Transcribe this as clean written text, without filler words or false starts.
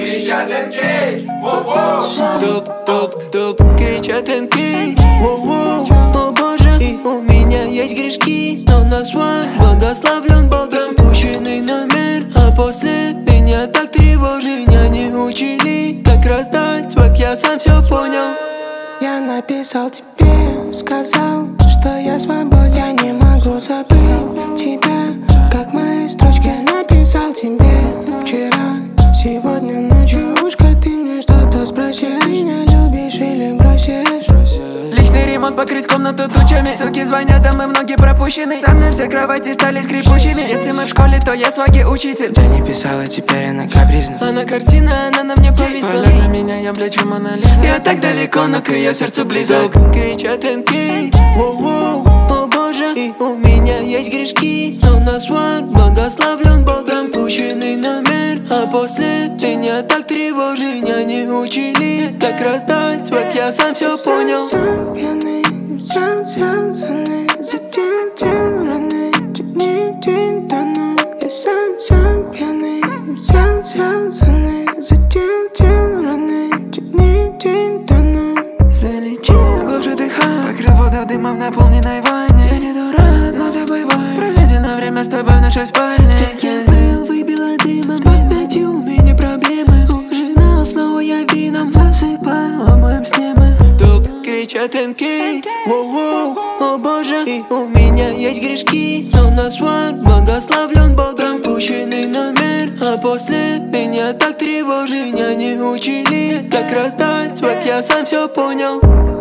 кричат МК, воу-воу. Топ, кричат МК, воу-воу. О боже, и у меня есть грешки, но на свой благословлен Богом пущенный номер. А после меня так тревожения не учили, как раздать свак, я сам все понял. Я написал тебе, сказал, что я свободен. Я не могу забыть тебя, как мои строчки написал тебе вчера. Сегодня ночью ушко ты мне что-то спросишь. Меня любишь или бросишь? Личный ремонт, покрыть комнату тучами. Суки звонят, да мы многие пропущены. Со мной все кровати стали скрипучими. Если мы в школе, то я сваги учитель. Я не писала, теперь она капризна. Она картина, она на мне повисла. Для меня я блячу Мона Лиза. Я так далеко, но к ее сердцу близок. Кричат МК, воу-воу. О боже, и у меня есть грешки, но на свак благословлен Богом пущенный номер. А после меня так тревожения не учили, как раздать свак, я сам все понял. Сам пьяный, взял за раны, не тону. Я сам пьяный, взял за раны, не тону. Залечи, глубже дыхай, покрыл водой дымом в наполненной ванне. Я не дурак, но забывай проведено время с тобой в нашей спальне. Я был, выбила дымом, с памятью у меня проблемы. Ужинал, снова я вином засыпаю, обоим с ними. Топ, кричат МК, воу-воу. О боже, и у меня есть грешки, но на свак благословлен Богом пущенный номер. А после меня так тревожения не учили, как раздать свак, я сам все понял.